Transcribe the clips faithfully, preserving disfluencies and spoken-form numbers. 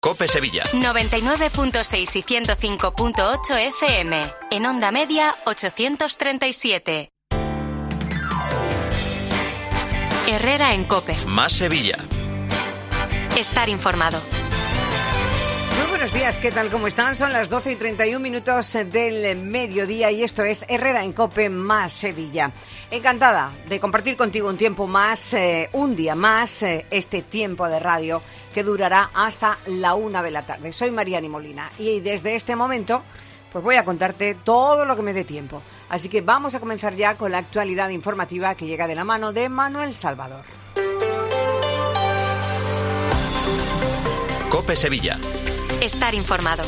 COPE Sevilla. noventa y nueve punto seis y ciento cinco punto ocho F M. En onda media ochocientos treinta y siete. Herrera en COPE. Más Sevilla. Estar informado. Muy buenos días, ¿qué tal? ¿Cómo están? Son las doce y treinta y un minutos del mediodía y esto es Herrera en COPE Más Sevilla. Encantada de compartir contigo un tiempo más, eh, un día más, eh, este tiempo de radio que durará hasta la una de la tarde. Soy Mariani Molina y desde este momento pues voy a contarte todo lo que me dé tiempo. Así que vamos a comenzar ya con la actualidad informativa que llega de la mano de Manuel Salvador. COPE Sevilla. Estar informado.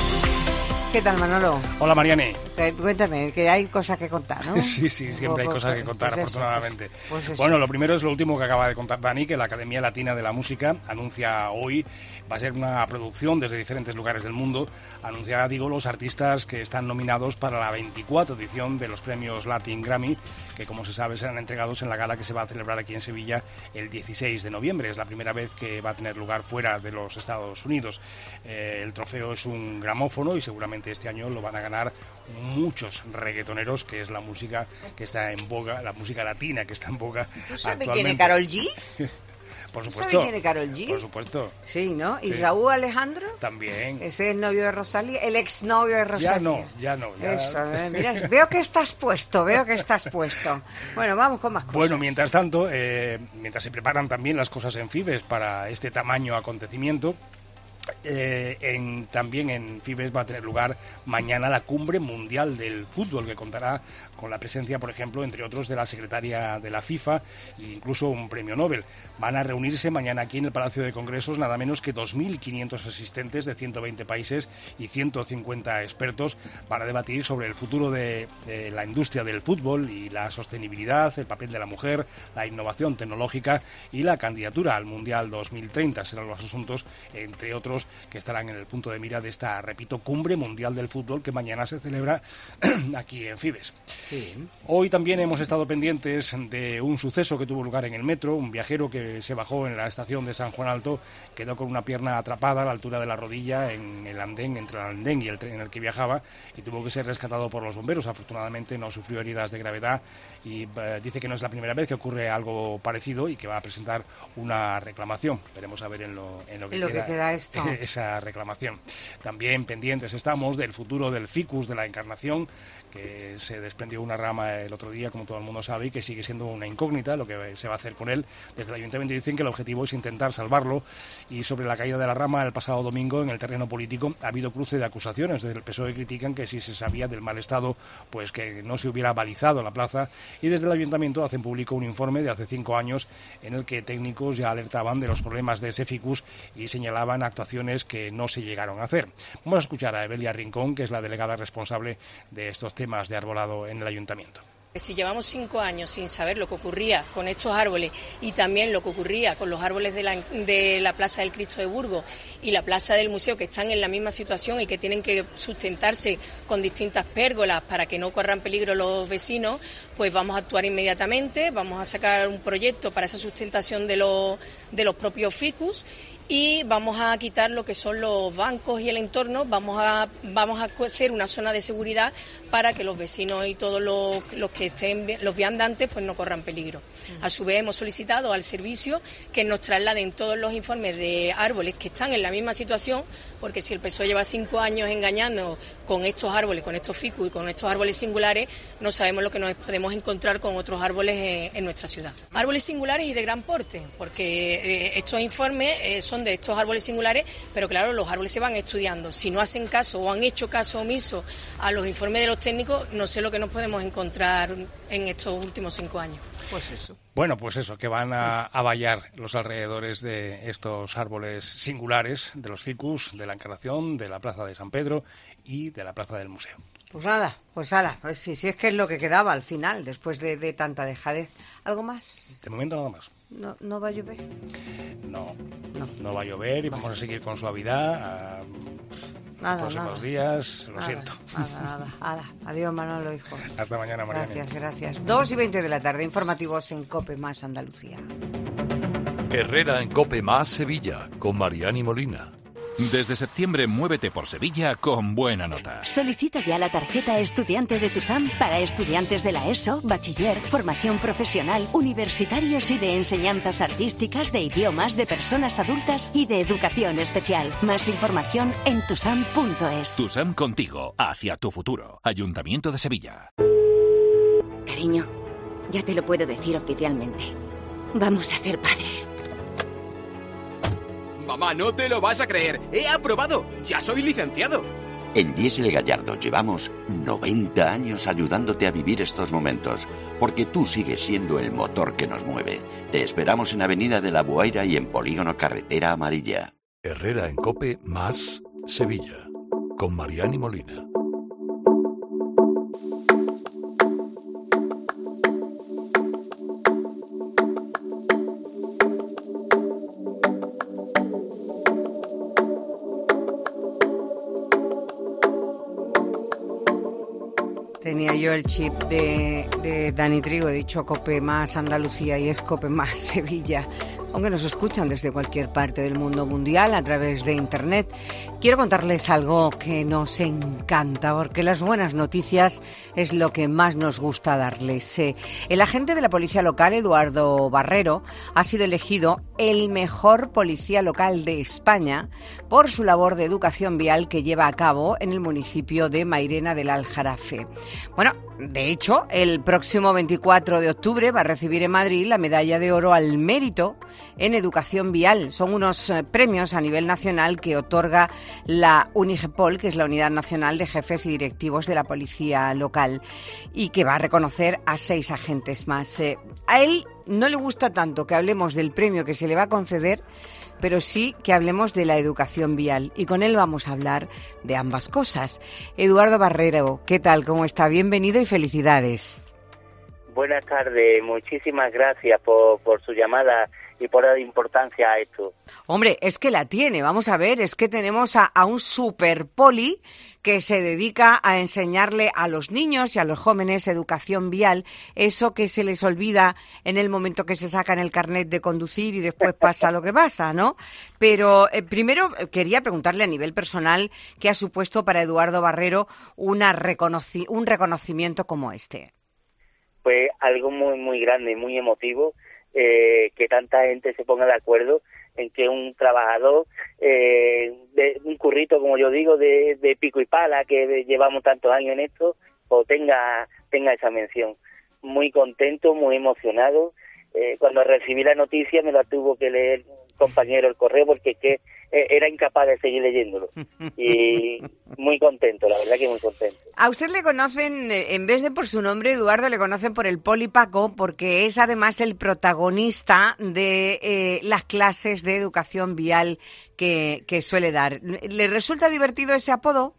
¿Qué tal, Manolo? Hola, Mariani. Eh, cuéntame, que hay cosas que contar, ¿no? Sí, sí, siempre hay Pues, cosas que contar, pues eso, afortunadamente. pues eso. Bueno, lo primero es lo último que acaba de contar Dani, que la Academia Latina de la Música anuncia hoy, va a ser una producción desde diferentes lugares del mundo, anunciará, digo, los artistas que están nominados para la veinticuarta edición de los premios Latin Grammy, que como se sabe serán entregados en la gala que se va a celebrar aquí en Sevilla el dieciséis de noviembre. Es la primera vez que va a tener lugar fuera de los Estados Unidos. Eh, el trofeo es un gramófono y seguramente este año lo van a ganar muchos reggaetoneros, que es la música que está en boga, la música latina que está en boga ¿Tú sabes actualmente. quién es Karol G? Por supuesto. ¿Sabes quién es Karol G? Por supuesto. Sí, ¿no? ¿Y Sí. Raúl Alejandro? También. Ese es novio de Rosalía, el exnovio de Rosalía. Ya no, ya no. Ya... Eso, eh, mira, veo que estás puesto, veo que estás puesto. Bueno, vamos con más cosas. Bueno, mientras tanto, eh, mientras se preparan también las cosas en Fibes para este tamaño acontecimiento, Eh, en, también en Fibes va a tener lugar mañana la Cumbre Mundial del Fútbol, que contará con la presencia, por ejemplo, entre otros, de la secretaria de la FIFA e incluso un premio Nobel. Van a reunirse mañana aquí en el Palacio de Congresos nada menos que dos mil quinientos asistentes de ciento veinte países y ciento cincuenta expertos para debatir sobre el futuro de, de la industria del fútbol y la sostenibilidad, el papel de la mujer, la innovación tecnológica y la candidatura al Mundial dos mil treinta. Serán los asuntos, entre otros, que estarán en el punto de mira de esta, repito, Cumbre Mundial del Fútbol que mañana se celebra aquí en Fibes. Sí. Hoy también hemos estado pendientes de un suceso que tuvo lugar en el metro. Un viajero que se bajó en la estación de San Juan Alto quedó con una pierna atrapada a la altura de la rodilla en el andén, entre el andén y el tren en el que viajaba, y tuvo que ser rescatado por los bomberos. Afortunadamente no sufrió heridas de gravedad y eh, dice que no es la primera vez que ocurre algo parecido y que va a presentar una reclamación. Veremos a ver en lo, en lo, que, En lo queda, que queda esto. esa reclamación. También pendientes estamos del futuro del ficus de la Encarnación, que se desprendió una rama el otro día, como todo el mundo sabe, y que sigue siendo una incógnita lo que se va a hacer con él. Desde el Ayuntamiento dicen que el objetivo es intentar salvarlo, y sobre la caída de la rama el pasado domingo en el terreno político ha habido cruce de acusaciones. Desde el P S O E critican que si se sabía del mal estado, pues que no se hubiera balizado la plaza, y desde el Ayuntamiento hacen público un informe de hace cinco años en el que técnicos ya alertaban de los problemas de ese ficus y señalaban actuaciones que no se llegaron a hacer. Vamos a escuchar a Evelia Rincón, que es la delegada responsable de estos temas temas de arbolado en el ayuntamiento. Si llevamos cinco años sin saber lo que ocurría con estos árboles y también lo que ocurría con los árboles de la, de la Plaza del Cristo de Burgos y la Plaza del Museo, que están en la misma situación y que tienen que sustentarse con distintas pérgolas para que no corran peligro los vecinos, pues vamos a actuar inmediatamente, vamos a sacar un proyecto para esa sustentación de los, de los propios ficus, y vamos a quitar lo que son los bancos y el entorno. Vamos a vamos a hacer una zona de seguridad para que los vecinos y todos los, los que estén, los viandantes, pues no corran peligro. A su vez hemos solicitado al servicio que nos trasladen todos los informes de árboles que están en la misma situación, porque si el P S O E lleva cinco años engañando con estos árboles, con estos ficus y con estos árboles singulares, no sabemos lo que nos podemos encontrar con otros árboles en, en nuestra ciudad. Árboles singulares y de gran porte, porque eh, estos informes eh, son de estos árboles singulares, pero claro, los árboles se van estudiando. Si no hacen caso o han hecho caso omiso a los informes de los técnicos, no sé lo que nos podemos encontrar en estos últimos cinco años. Pues eso. Bueno, pues eso, que van a, a vallar los alrededores de estos árboles singulares, de los ficus, de la Encarnación, de la Plaza de San Pedro y de la Plaza del Museo. Pues nada, pues ala, pues sí, sí es que es lo que quedaba al final, después de, de tanta dejadez. ¿Algo más? De momento nada más. ¿No, no va a llover? No, no, no va a llover y vale. Vamos a seguir con suavidad. Nada, los próximos nada. días, lo nada, siento. Nada, nada, nada. Adiós, Manolo, hijo. Hasta mañana, Mariana. Gracias, gracias. Dos y veinte de la tarde, informativos en COPE más Andalucía. Herrera en COPE más Sevilla, con Mariani Molina. Desde septiembre, muévete por Sevilla con buena nota. Solicita ya la tarjeta estudiante de TUSAM para estudiantes de la ESO, bachiller, formación profesional, universitarios y de enseñanzas artísticas, de idiomas, de personas adultas y de educación especial. Más información en tusam punto es. TUSAM contigo, hacia tu futuro. Ayuntamiento de Sevilla. Cariño, ya te lo puedo decir oficialmente. Vamos a ser padres. Mamá, no te lo vas a creer. ¡He aprobado! ¡Ya soy licenciado! En Diesel Gallardo llevamos noventa años ayudándote a vivir estos momentos, porque tú sigues siendo el motor que nos mueve. Te esperamos en Avenida de la Buaira y en Polígono Carretera Amarilla. Herrera en COPE más Sevilla, con Mariani Molina. Tenía yo el chip de, de Dani Trigo, he dicho COPE más Andalucía y es COPE más Sevilla, aunque nos escuchan desde cualquier parte del mundo mundial a través de Internet. Quiero contarles algo que nos encanta, porque las buenas noticias es lo que más nos gusta darles. El agente de la policía local, Eduardo Barrero, ha sido elegido el mejor policía local de España por su labor de educación vial que lleva a cabo en el municipio de Mairena del Aljarafe. Bueno, de hecho, el próximo veinticuatro de octubre va a recibir en Madrid la medalla de oro al mérito en educación vial. Son unos eh, premios a nivel nacional que otorga la UNIGEPOL, que es la Unidad Nacional de Jefes y Directivos de la Policía Local, y que va a reconocer a seis agentes más. Eh, a él no le gusta tanto que hablemos del premio que se le va a conceder, pero sí que hablemos de la educación vial. Y con él vamos a hablar de ambas cosas. Eduardo Barrero, ¿qué tal? ¿Cómo está? Bienvenido y felicidades. Buenas tardes, muchísimas gracias por, por su llamada y por dar importancia a esto. Hombre, es que la tiene, vamos a ver, es que tenemos a, a un super poli que se dedica a enseñarle a los niños y a los jóvenes educación vial, eso que se les olvida en el momento que se sacan el carnet de conducir y después pasa lo que pasa, ¿no? Pero eh, primero quería preguntarle a nivel personal qué ha supuesto para Eduardo Barrero una reconoci- un reconocimiento como este. Pues algo muy, muy grande, muy emotivo. Eh, que tanta gente se ponga de acuerdo en que un trabajador eh, de un currito, como yo digo, de, de pico y pala, que de, llevamos tantos años en esto, pues tenga, tenga esa mención. Muy contento, muy emocionado. Eh, cuando recibí la noticia me la tuvo que leer compañero el correo porque es que eh, era incapaz de seguir leyéndolo. Y muy contento, la verdad que muy contento. A usted le conocen, en vez de por su nombre, Eduardo, le conocen por el Poli Paco, porque es además el protagonista de eh, las clases de educación vial que, que suele dar. ¿Le resulta divertido ese apodo?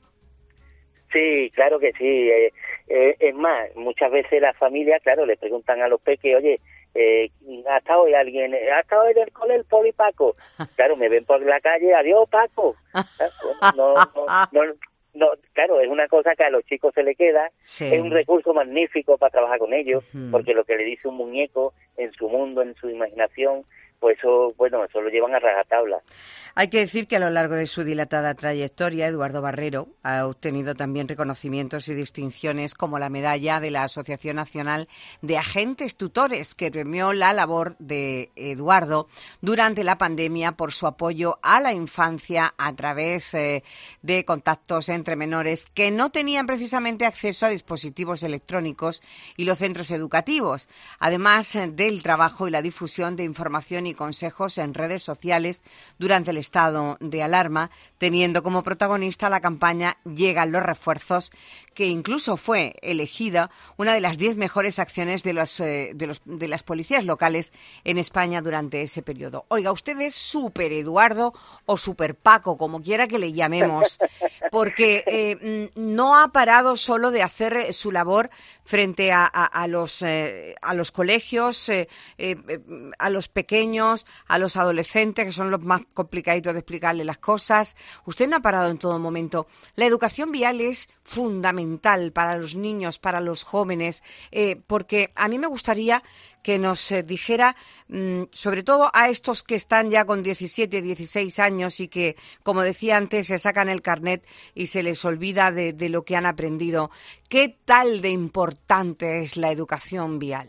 Sí, claro que sí. Eh, eh, es más, muchas veces las familias, claro, le preguntan a los peques, oye, Eh, ¿ha estado hoy alguien? ¿Ha estado en el cole el Poli Paco? Claro, me ven por la calle, adiós Paco. No, no, no, no, claro, es una cosa que a los chicos se le queda, sí. Es un recurso magnífico para trabajar con ellos, uh-huh. Porque lo que le dice un muñeco en su mundo, en su imaginación, pues eso, bueno, eso lo llevan a rajatabla. Hay que decir que a lo largo de su dilatada trayectoria, Eduardo Barrero ha obtenido también reconocimientos y distinciones como la medalla de la Asociación Nacional de Agentes Tutores, que premió la labor de Eduardo durante la pandemia por su apoyo a la infancia a través eh, de contactos entre menores que no tenían precisamente acceso a dispositivos electrónicos y los centros educativos, además eh, del trabajo y la difusión de información y consejos en redes sociales durante el estado de alarma, teniendo como protagonista la campaña Llegan los refuerzos, que incluso fue elegida una de las diez mejores acciones de los, eh, de los de las policías locales en España durante ese periodo. Oiga, usted es Super Eduardo o Super Paco, como quiera que le llamemos, porque eh, no ha parado solo de hacer su labor frente a, a, a los eh, a los colegios, eh, eh, a los pequeños, a los adolescentes, que son los más complicados de explicarle las cosas. Usted no ha parado en todo momento. La educación vial es fundamental para los niños, para los jóvenes, eh, porque a mí me gustaría que nos eh, dijera, mmm, sobre todo a estos que están ya con diecisiete, dieciséis años y que, como decía antes, se sacan el carnet y se les olvida de, de lo que han aprendido. ¿Qué tal de importante es la educación vial?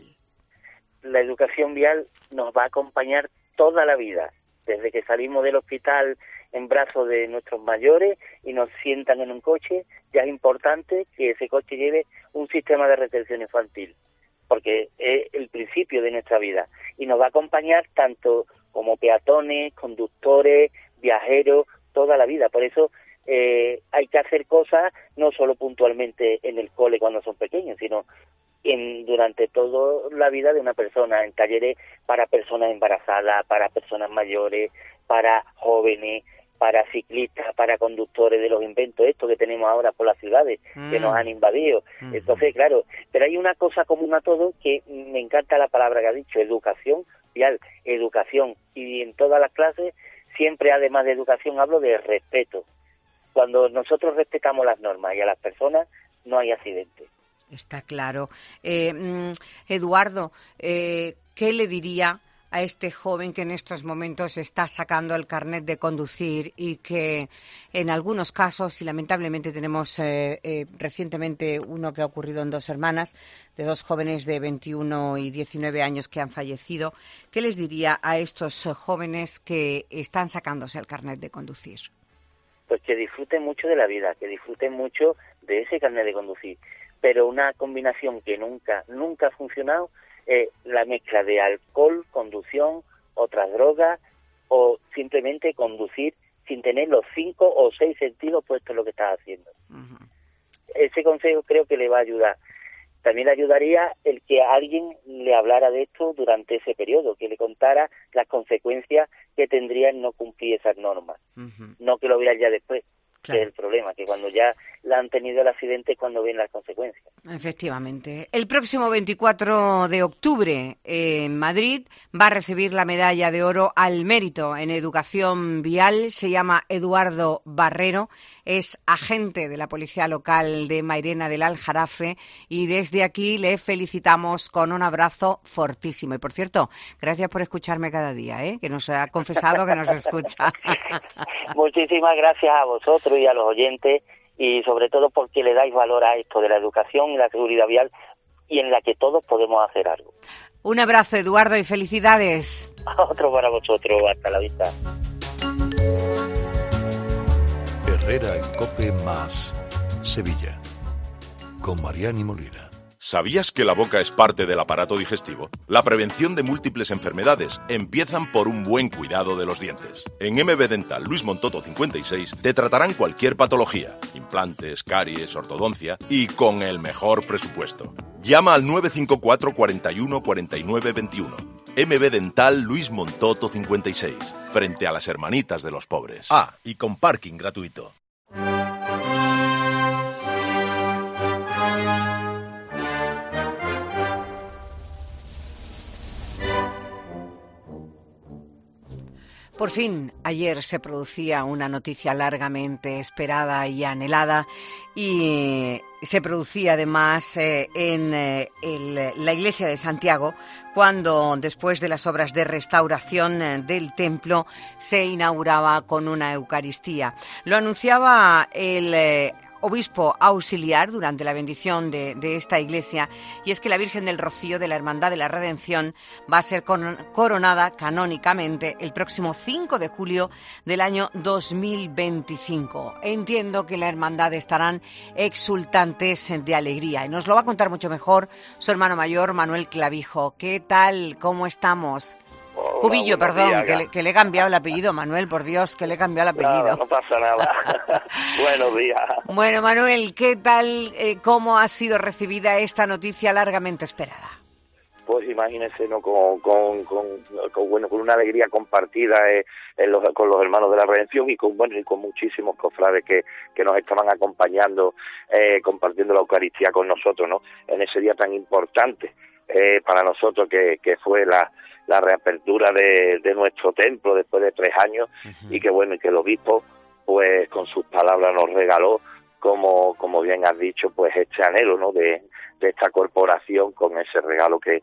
La educación vial nos va a acompañar toda la vida, desde que salimos del hospital en brazos de nuestros mayores y nos sientan en un coche. Ya es importante que ese coche lleve un sistema de retención infantil, porque es el principio de nuestra vida y nos va a acompañar tanto como peatones, conductores, viajeros, toda la vida. Por eso eh, hay que hacer cosas no solo puntualmente en el cole cuando son pequeños, sino en, durante toda la vida de una persona, en talleres para personas embarazadas, para personas mayores, para jóvenes, para ciclistas, para conductores de los inventos estos que tenemos ahora por las ciudades, mm. que nos han invadido. Mm. Entonces, claro, pero hay una cosa común a todo que me encanta la palabra que ha dicho, educación vial, educación. Y en todas las clases, siempre además de educación, hablo de respeto. Cuando nosotros respetamos las normas y a las personas, no hay accidentes. Está claro. Eh, Eduardo, eh, ¿qué le diría a este joven que en estos momentos está sacando el carnet de conducir y que en algunos casos, y lamentablemente tenemos eh, eh, recientemente uno que ha ocurrido en Dos Hermanas, de dos jóvenes de veintiuno y diecinueve años que han fallecido? ¿Qué les diría a estos jóvenes que están sacándose el carnet de conducir? Pues que disfruten mucho de la vida, que disfruten mucho de ese carnet de conducir, pero una combinación que nunca, nunca ha funcionado, Eh, la mezcla de alcohol, conducción, otras drogas o simplemente conducir sin tener los cinco o seis sentidos puestos en lo que estás haciendo. Uh-huh. Ese consejo creo que le va a ayudar. También le ayudaría el que alguien le hablara de esto durante ese periodo, que le contara las consecuencias que tendría en no cumplir esas normas. Uh-huh. No que lo vean ya después. Claro. Es el problema, que cuando ya la han tenido el accidente es cuando ven las consecuencias. Efectivamente. El próximo veinticuatro de octubre en Madrid va a recibir la medalla de oro al mérito en educación vial. Se llama Eduardo Barrero, es agente de la Policía Local de Mairena del Aljarafe y desde aquí le felicitamos con un abrazo fortísimo. Y por cierto, gracias por escucharme cada día, ¿eh? Que nos ha confesado que nos escucha. Muchísimas gracias a vosotros y a los oyentes, y sobre todo porque le dais valor a esto de la educación y la seguridad vial, y en la que todos podemos hacer algo. Un abrazo, Eduardo, y felicidades. Otro para vosotros, hasta la vista. Herrera en COPE más Sevilla, con Mariani Molina. ¿Sabías que la boca es parte del aparato digestivo? La prevención de múltiples enfermedades empiezan por un buen cuidado de los dientes. En M B Dental Luis Montoto cincuenta y seis te tratarán cualquier patología, implantes, caries, ortodoncia y con el mejor presupuesto. Llama al nueve cinco cuatro, cuatro uno, cuatro nueve dos uno. M B Dental Luis Montoto cincuenta y seis, frente a las hermanitas de los pobres. Ah, y con parking gratuito. Por fin, ayer se producía una noticia largamente esperada y anhelada y se producía además eh, en eh, el, la iglesia de Santiago, cuando después de las obras de restauración eh, del templo se inauguraba con una Eucaristía. Lo anunciaba el eh, obispo auxiliar durante la bendición de, de esta iglesia, y es que la Virgen del Rocío de la Hermandad de la Redención va a ser coronada canónicamente el próximo cinco de julio del año dos mil veinticinco. Entiendo que la hermandad estarán exultantes de alegría y nos lo va a contar mucho mejor su hermano mayor, Manuel Clavijo. ¿Qué tal? ¿Cómo estamos? Hola, Cubillo, perdón, días, que le, que le he cambiado el apellido, Manuel, por Dios, que le he cambiado el apellido. Nada, no pasa nada. Buenos días. Bueno, Manuel, ¿qué tal, eh, cómo ha sido recibida esta noticia largamente esperada? Pues imagínense, ¿no? Con, con, con, con, bueno, con una alegría compartida eh, en los, con los hermanos de la Redención y con, bueno, y con muchísimos cofrades que, que nos estaban acompañando, eh, compartiendo la Eucaristía con nosotros, ¿no? En ese día tan importante eh, para nosotros que, que fue la la reapertura de, de nuestro templo después de tres años, uh-huh. y que bueno, y que el obispo pues con sus palabras nos regaló, como como bien has dicho, pues este anhelo, ¿no? de, de esta corporación, con ese regalo que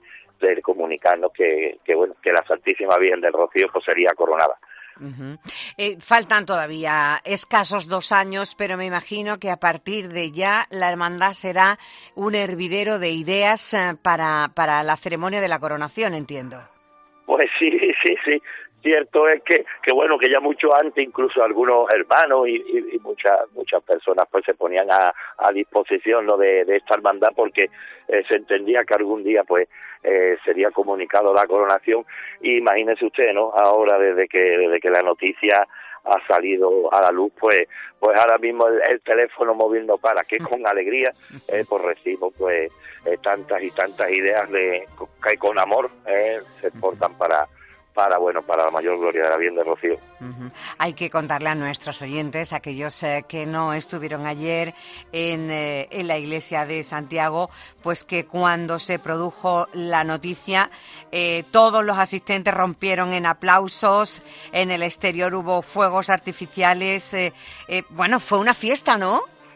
de comunicarnos que, que bueno, que la Santísima Virgen del Rocío pues sería coronada. Uh-huh. Eh, faltan todavía escasos dos años, pero me imagino que a partir de ya la hermandad será un hervidero de ideas eh, para, para la ceremonia de la coronación, entiendo. Pues sí, sí, sí. Cierto es que, que bueno, que ya mucho antes incluso algunos hermanos y, y, y muchas muchas personas pues se ponían a, a disposición, ¿no?, de, de esta hermandad, porque eh, se entendía que algún día pues eh, sería comunicado la coronación. Y imagínese usted, ¿no?, ahora desde que desde que la noticia ha salido a la luz, pues pues ahora mismo el, el teléfono móvil no para, que con alegría eh, pues recibo pues eh, tantas y tantas ideas de que con amor eh, se portan para para bueno para la mayor gloria de la Virgen de Rocío. Uh-huh. Hay que contarle a nuestros oyentes, aquellos eh, que no estuvieron ayer en, eh, en la iglesia de Santiago, pues que cuando se produjo la noticia eh, todos los asistentes rompieron en aplausos, en el exterior hubo fuegos artificiales, eh, eh, bueno, fue una fiesta, ¿no?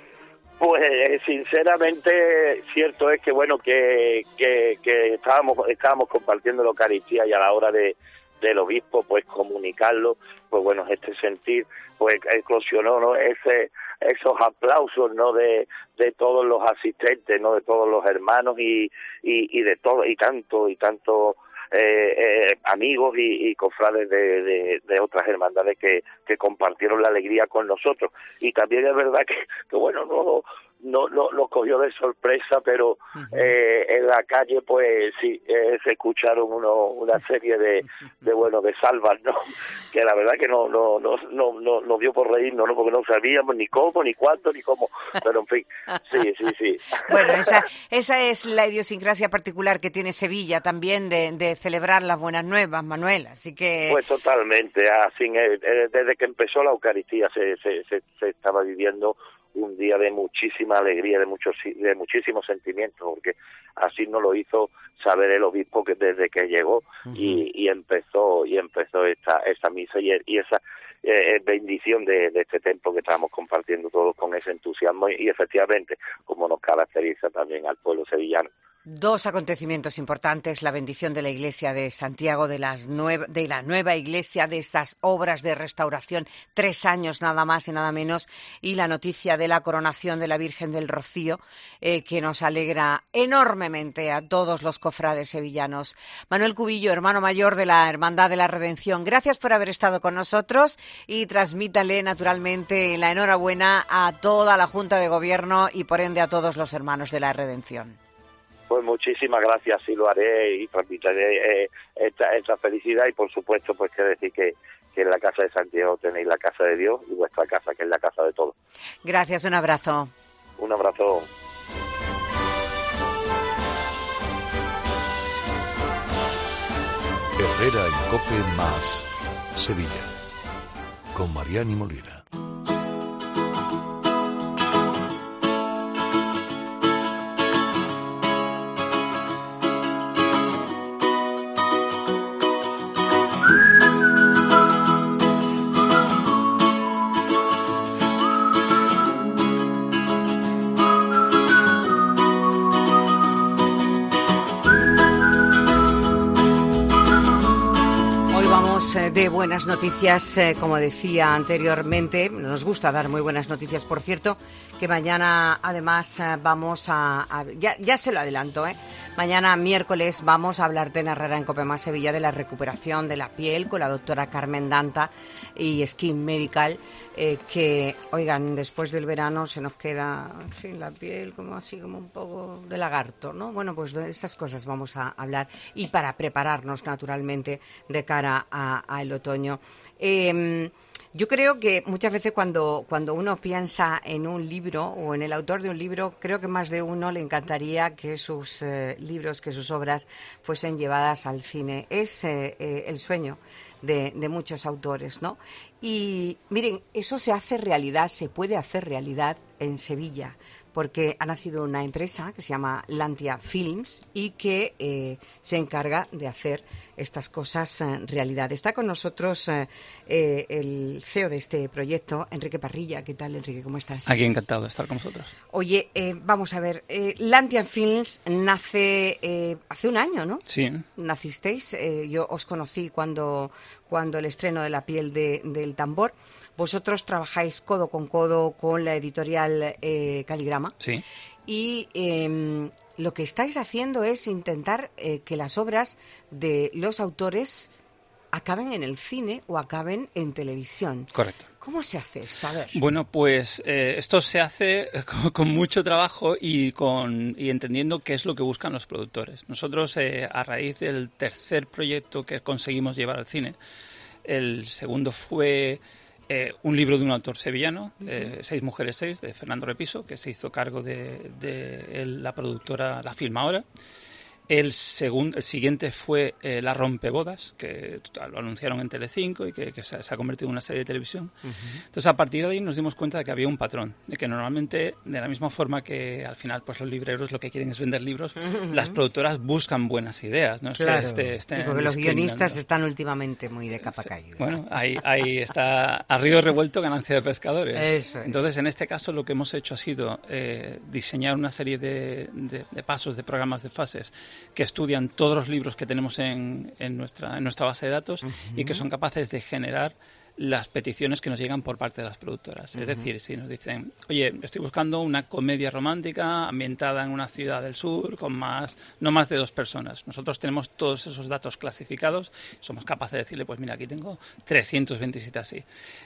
Pues sinceramente cierto es que bueno que que, que estábamos estábamos compartiendo la Eucaristía y a la hora de del obispo pues comunicarlo, pues bueno, este sentir pues eclosionó, ¿no?, ese esos aplausos, ¿no?, de de todos los asistentes, ¿no?, de todos los hermanos y y, y de todo y tanto y tanto eh, eh, amigos y, y cofrades de, de, de otras hermandades que, que compartieron la alegría con nosotros. Y también es verdad que, que bueno, no no no nos cogió de sorpresa, pero eh, en la calle pues sí eh, se escucharon uno, una serie de, de bueno de salvas, ¿no?, que la verdad que no no no no no nos dio por reírnos, ¿no?, porque no sabíamos ni cómo ni cuánto ni cómo, pero en fin, sí sí sí. Bueno, esa esa es la idiosincrasia particular que tiene Sevilla también de, de celebrar las buenas nuevas, Manuel, así que pues totalmente, así eh, desde que empezó la Eucaristía se se se, se estaba viviendo un día de muchísima alegría, de muchos de muchísimos sentimientos, porque así nos lo hizo saber el obispo que desde que llegó uh-huh. y, y empezó y empezó esta esta misa y, y esa eh, bendición de, de este templo que estábamos compartiendo todos con ese entusiasmo y, y efectivamente como nos caracteriza también al pueblo sevillano. Dos acontecimientos importantes, la bendición de la iglesia de Santiago, de, las nueva, de la nueva iglesia, de esas obras de restauración, tres años nada más y nada menos, y la noticia de la coronación de la Virgen del Rocío, eh, que nos alegra enormemente a todos los cofrades sevillanos. Manuel Cubillo, hermano mayor de la Hermandad de la Redención, gracias por haber estado con nosotros y transmítale naturalmente la enhorabuena a toda la Junta de Gobierno y por ende a todos los hermanos de la Redención. Pues muchísimas gracias, sí lo haré y transmitiré eh, esta, esta felicidad y por supuesto pues quiero decir que, que en la casa de Santiago tenéis la casa de Dios y vuestra casa que es la casa de todos. Gracias, un abrazo. Un abrazo. Herrera en Cope más Sevilla con Mariani Molina. De buenas noticias, eh, como decía anteriormente, nos gusta dar muy buenas noticias, por cierto, que mañana además eh, vamos a, a ya, ya se lo adelanto, eh, mañana miércoles vamos a hablar de Herrera en Cope más Sevilla de la recuperación de la piel con la doctora Carmen Danta y Skin Medical, eh, que, oigan, después del verano se nos queda, en fin, la piel como así, como un poco de lagarto, ¿no? Bueno, pues de esas cosas vamos a hablar y para prepararnos naturalmente de cara a al otoño. Eh, yo creo que muchas veces cuando, cuando uno piensa en un libro o en el autor de un libro, creo que más de uno le encantaría que sus eh, libros, que sus obras fuesen llevadas al cine. Es eh, eh, el sueño de, de muchos autores, ¿no? Y miren, eso se hace realidad, se puede hacer realidad en Sevilla, porque ha nacido una empresa que se llama Lantia Films y que eh, se encarga de hacer estas cosas eh, realidad. Está con nosotros eh, eh, el C E O de este proyecto, Enrique Parrilla. ¿Qué tal, Enrique? ¿Cómo estás? Aquí encantado de estar con vosotros. Oye, eh, vamos a ver, eh, Lantia Films nace eh, hace un año, ¿no? Sí. Nacisteis, eh, yo os conocí cuando, cuando el estreno de La piel de, del tambor. Vosotros trabajáis codo con codo con la editorial eh, Caligrama. Sí. Y eh, lo que estáis haciendo es intentar eh, que las obras de los autores acaben en el cine o acaben en televisión. Correcto. ¿Cómo se hace esto? A ver. Bueno, pues eh, esto se hace con, con mucho trabajo y, con, y entendiendo qué es lo que buscan los productores. Nosotros, eh, a raíz del tercer proyecto que conseguimos llevar al cine, el segundo fue... Eh, un libro de un autor sevillano, eh, Seis mujeres, seis, de Fernando Repiso, que se hizo cargo de, de el, la productora La Filmadora. El, segundo, el siguiente fue eh, La Rompebodas, que lo anunciaron en Telecinco y que, que se, se ha convertido en una serie de televisión. Uh-huh. Entonces, a partir de ahí nos dimos cuenta de que había un patrón, de que normalmente, de la misma forma que al final pues los libreros lo que quieren es vender libros, uh-huh. las productoras buscan buenas ideas, ¿no? Claro, es que este, este sí, porque los guionistas están últimamente muy de capa caída. Bueno, ahí, ahí está, a río revuelto, ganancia de pescadores. Eso es. Entonces, en este caso, lo que hemos hecho ha sido eh, diseñar una serie de, de, de pasos, de programas, de fases, que estudian todos los libros que tenemos en, en, nuestra, en nuestra base de datos uh-huh. y que son capaces de generar las peticiones que nos llegan por parte de las productoras. Uh-huh. Es decir, si nos dicen, oye, estoy buscando una comedia romántica ambientada en una ciudad del sur con más, no más de dos personas. Nosotros tenemos todos esos datos clasificados, somos capaces de decirle, pues mira, aquí tengo trescientos veintisiete así.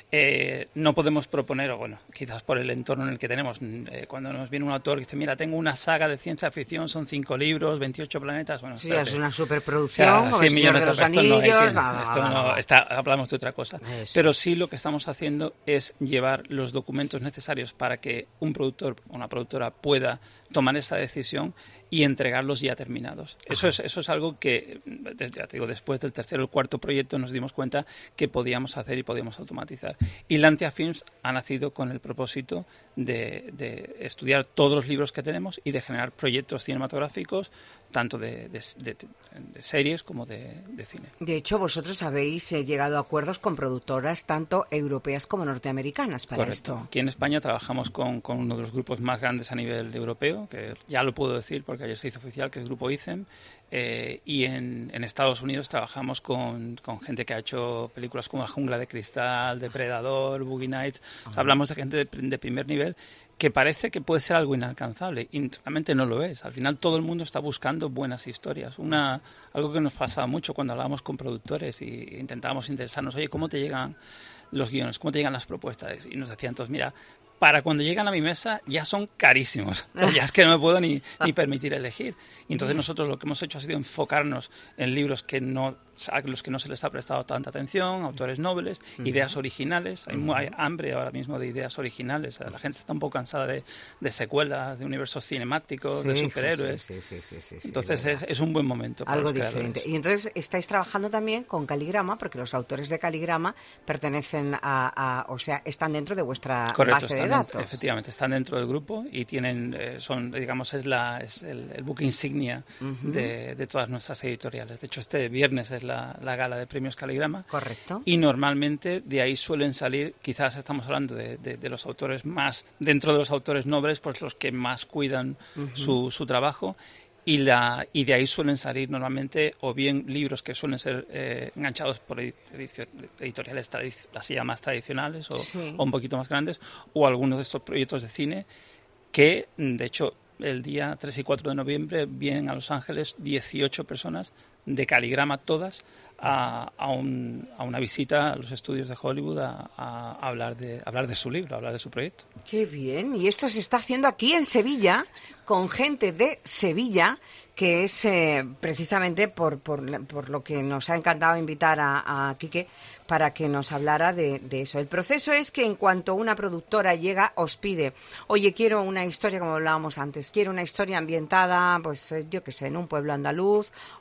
Eh, no podemos proponer, o bueno, quizás por el entorno en el que tenemos, eh, cuando nos viene un autor y dice, mira, tengo una saga de ciencia ficción, son cinco libros, veintiocho planetas, bueno, sí, espérate. Es una superproducción, o sea, cien millones de los anillos, no, que, nada, esto nada, no, nada. Está, hablamos de otra cosa. Eso. Pero sí lo que estamos haciendo es llevar los documentos necesarios para que un productor o una productora pueda tomar esa decisión y entregarlos ya terminados. Eso es, eso es algo que, ya te digo, después del tercer o el cuarto proyecto nos dimos cuenta que podíamos hacer y podíamos automatizar. Y Lantia Films ha nacido con el propósito de, de estudiar todos los libros que tenemos y de generar proyectos cinematográficos, tanto de, de, de, de series como de, de cine. De hecho, vosotros habéis eh, llegado a acuerdos con productoras tanto europeas como norteamericanas para Correcto. esto. Aquí en España trabajamos con, con uno de los grupos más grandes a nivel europeo, que ya lo puedo decir porque ayer se hizo oficial, que es el Grupo I C E M, eh, y en, en Estados Unidos trabajamos con, con gente que ha hecho películas como La Jungla de Cristal, Depredador, Boogie Nights. O sea, hablamos de gente de, de primer nivel que parece que puede ser algo inalcanzable y realmente no lo es. Al final todo el mundo está buscando buenas historias. Una, algo que nos pasaba mucho cuando hablábamos con productores y intentábamos interesarnos, oye, ¿cómo te llegan los guiones? ¿Cómo te llegan las propuestas? Y nos decían todos, mira, para cuando llegan a mi mesa ya son carísimos. O sea, ya es que no me puedo ni, ni permitir elegir. Y entonces nosotros lo que hemos hecho ha sido enfocarnos en libros que no, a los que no se les ha prestado tanta atención, autores nobles, uh-huh. ideas originales. Hay, uh-huh. hay hambre ahora mismo de ideas originales. O sea, la gente está un poco cansada de, de secuelas, de universos cinemáticos, sí, de superhéroes. Sí, sí, sí, sí, sí, entonces sí, es, es un buen momento para algo los diferente. Y entonces estáis trabajando también con Caligrama, porque los autores de Caligrama pertenecen a, a o sea, están dentro de vuestra Correcto, base de datos. Efectivamente, están dentro del grupo y tienen, eh, son, digamos, es, la, es el, el buque insignia uh-huh. de, de todas nuestras editoriales. De hecho, este viernes es la, la gala de premios Caligrama. Correcto. Y normalmente de ahí suelen salir, quizás estamos hablando de, de, de los autores más, dentro de los autores nobles, pues los que más cuidan uh-huh. su, su trabajo. Y, la, y de ahí suelen salir normalmente o bien libros que suelen ser eh, enganchados por edicio, editoriales tradi- así ya más tradicionales o, sí. o un poquito más grandes, o algunos de estos proyectos de cine que, de hecho, el día tres y cuatro de noviembre vienen a Los Ángeles dieciocho personas de Caligrama todas a, a, un, a una visita a los estudios de Hollywood a, a, a hablar de a hablar de su libro, a hablar de su proyecto. ¡Qué bien! Y esto se está haciendo aquí en Sevilla, con gente de Sevilla, que es eh, precisamente por, por, por lo que nos ha encantado invitar a, a Quique para que nos hablara de, de eso. El proceso es que en cuanto una productora llega, os pide, oye, quiero una historia, como hablábamos antes, quiero una historia ambientada, pues yo qué sé, en un pueblo andaluz o en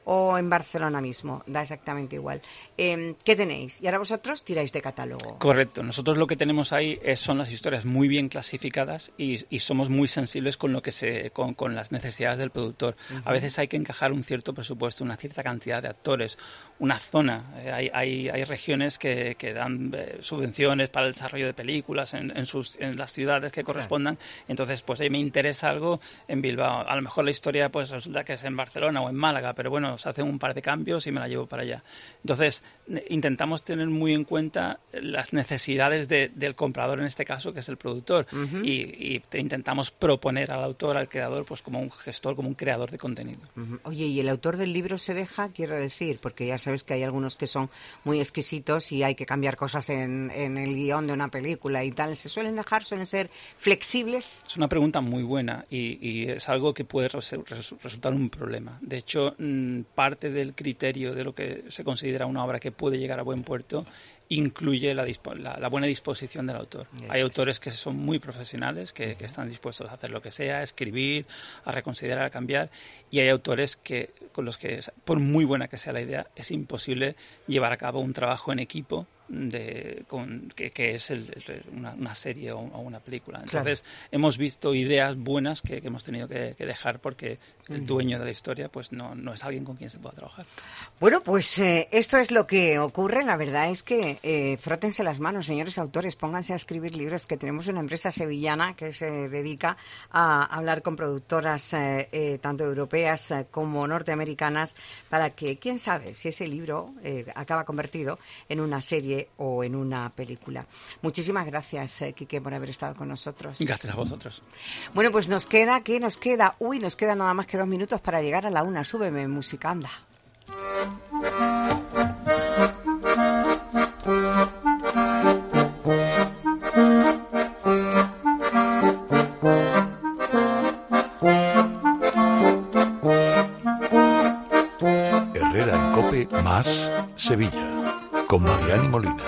en Barcelona mismo, da exactamente igual. Eh, ¿Qué tenéis? Y ahora vosotros tiráis de catálogo. Correcto. Nosotros lo que tenemos ahí es, son las historias muy bien clasificadas y, y somos muy sensibles con lo que se, con, con las necesidades del productor. Uh-huh. A veces hay que encajar un cierto presupuesto, una cierta cantidad de actores, una zona. Eh, hay, hay, hay regiones que, que dan eh, subvenciones para el desarrollo de películas en, en, sus, en las ciudades que correspondan. Claro. Entonces, pues ahí me interesa algo en Bilbao. A lo mejor la historia pues resulta que es en Barcelona o en Málaga, pero bueno, se hacen un par de cambios y me la llevo para allá. Entonces, intentamos tener muy en cuenta las necesidades de, del comprador en este caso, que es el productor, uh-huh. y, y te intentamos proponer al autor, al creador, pues como un gestor, como un creador de contenido. Uh-huh. Oye, ¿y el autor del libro se deja? Quiero decir, porque ya sabes que hay algunos que son muy exquisitos y hay que cambiar cosas en, en el guión de una película y tal. ¿Se suelen dejar? ¿Suelen ser flexibles? Es una pregunta muy buena y, y es algo que puede res, res, resultar un problema. De hecho, mmm, parte del criterio de lo que se considera una obra que puede llegar a buen puerto incluye la, dispo- la, la buena disposición del autor. Eso Hay autores es. que son muy profesionales, que, que están dispuestos a hacer lo que sea, a escribir, a reconsiderar, a cambiar, y hay autores que con los que, por muy buena que sea la idea, es imposible llevar a cabo un trabajo en equipo de con que, que es el, el, una, una serie o, o una película. Entonces, claro. hemos visto ideas buenas que, que hemos tenido que, que dejar porque el dueño de la historia pues no, no es alguien con quien se pueda trabajar. Bueno, pues eh, esto es lo que ocurre. La verdad es que eh, frótense las manos, señores autores, pónganse a escribir libros, que tenemos una empresa sevillana que se dedica a hablar con productoras eh, eh, tanto europeas eh, como norteamericanas para que, quién sabe, si ese libro eh, acaba convertido en una serie o en una película. Muchísimas gracias, eh, Quique, por haber estado con nosotros. Gracias a vosotros. Bueno, pues nos queda, ¿qué nos queda? Uy, nos queda nada más que dos minutos para llegar a la una. Súbeme música, anda. Herrera en COPE más Sevilla. Con Mariani Molina.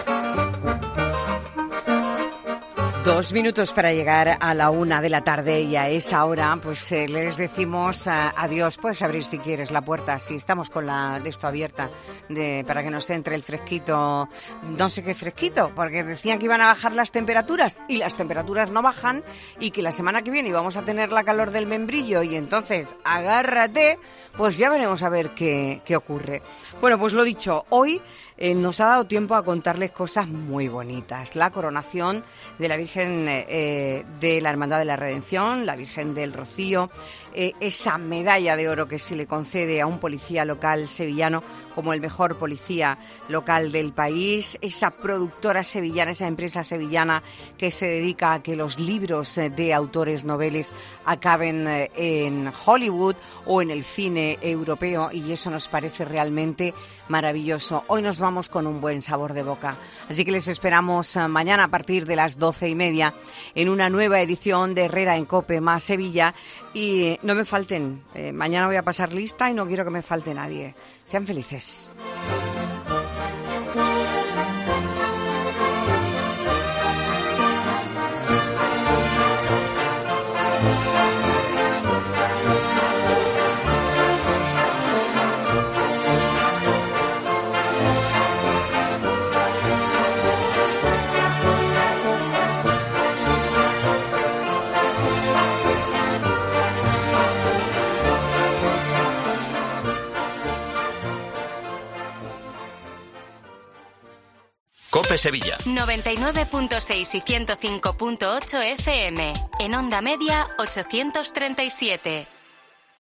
Dos minutos para llegar a la una de la tarde y a esa hora pues eh, les decimos uh, adiós. Puedes abrir si quieres la puerta, si estamos con la de esto abierta de, para que nos entre el fresquito, no sé qué fresquito, porque decían que iban a bajar las temperaturas y las temperaturas no bajan y que la semana que viene íbamos a tener la calor del membrillo y entonces agárrate, pues ya veremos a ver qué, qué ocurre. Bueno, pues lo dicho, hoy eh, nos ha dado tiempo a contarles cosas muy bonitas. La coronación de la Virgen eh, de la Hermandad de la Redención, la Virgen del Rocío, eh, esa medalla de oro que se le concede a un policía local sevillano como el mejor policía local del país, esa productora sevillana, esa empresa sevillana que se dedica a que los libros de autores noveles acaben en Hollywood o en el cine europeo, y eso nos parece realmente maravilloso. Hoy nos vamos con un buen sabor de boca, así que les esperamos mañana a partir de las doce y media en una nueva edición de Herrera en COPE más Sevilla, y no me falten, eh, mañana voy a pasar lista y no quiero que me falte nadie. Sean felices. COPE Sevilla. noventa y nueve punto seis y ciento cinco punto ocho F M. En onda media ochocientos treinta y siete.